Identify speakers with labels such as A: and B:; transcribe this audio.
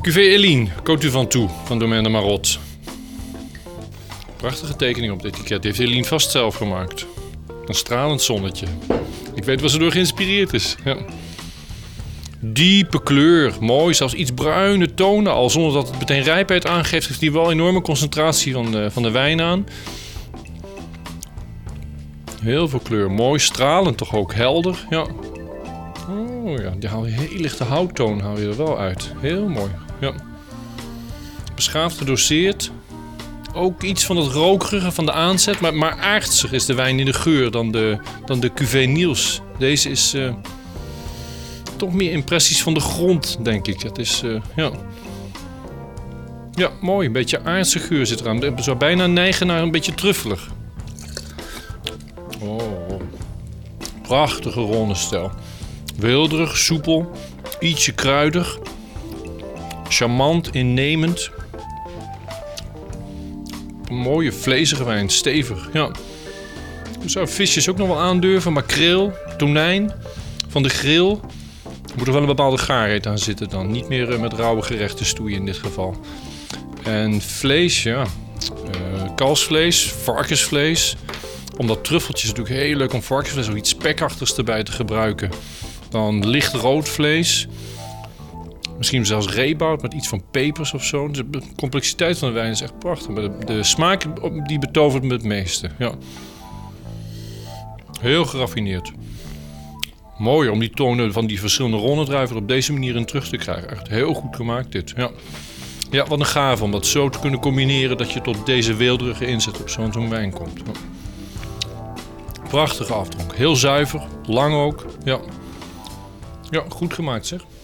A: Cuvée Eline, Côte du Ventoux van Domaine de Marot. Prachtige tekening op het etiket. Die heeft Eline vast zelf gemaakt. Een stralend zonnetje. Ik weet waar ze door geïnspireerd is. Ja. Diepe kleur, mooi, zelfs iets bruine tonen al, zonder dat het meteen rijpheid aangeeft. Heeft die wel een enorme concentratie van de wijn aan. Heel veel kleur, mooi, stralend toch ook, helder. Ja. Oh ja, die haal je heel lichte houttoon haal je er wel uit. Heel mooi. Ja. Beschaafd gedoseerd. Ook iets van het rokerige van de aanzet, maar aardser is de wijn in de geur dan de Cuvée Niels. Deze is toch meer impressies van de grond, denk ik. Het is, ja, mooi. Een beetje aardse geur zit eraan. Het zou bijna neigen naar een beetje truffelig. Oh, prachtige ronde stijl. Weelderig, soepel, ietsje kruidig. Charmant, innemend. Een mooie vlezige wijn, stevig. Ja. Ik zou visjes ook nog wel aandurven. Makreel, tonijn van de grill. Er moet er wel een bepaalde gaarheid aan zitten dan. Niet meer met rauwe gerechten stoeien in dit geval. En vlees, ja. Kalfsvlees, varkensvlees. Omdat truffeltjes natuurlijk heel leuk om varkensvlees ook iets spekachtigs erbij te gebruiken. Dan licht rood vlees. Misschien zelfs reebout met iets van pepers of zo. De complexiteit van de wijn is echt prachtig. Maar de smaak die betovert me het meeste. Ja. Heel geraffineerd. Mooi om die tonen van die verschillende ronnendruiven op deze manier in terug te krijgen. Echt heel goed gemaakt dit. Ja. Ja, wat een gave om dat zo te kunnen combineren dat je tot deze weelderige inzet op zo'n wijn komt. Ja. Prachtige afdronk. Heel zuiver, lang ook. Ja. Ja, goed gemaakt zeg.